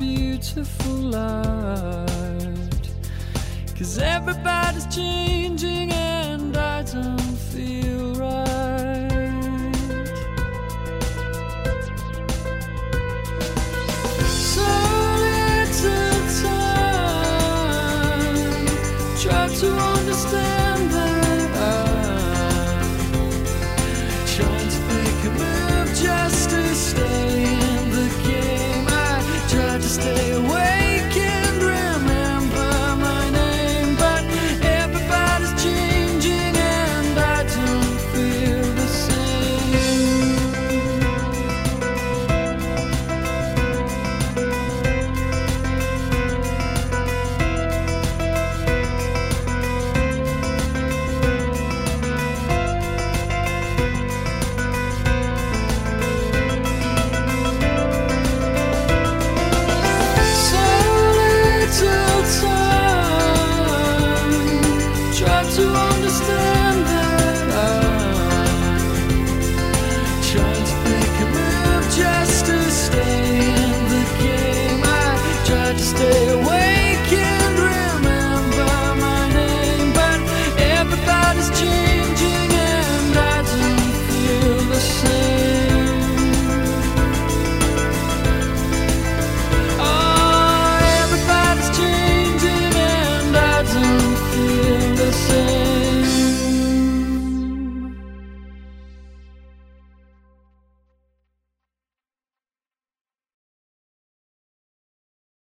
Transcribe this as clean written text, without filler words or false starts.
beautiful light. 'Cause everybody's changing and I don't feel right. So little time, try to understand that I'm trying to make a move just to stay in the game. I try to stay awake and remember my name, but everybody's changing and I don't feel the same. So little time, try to understand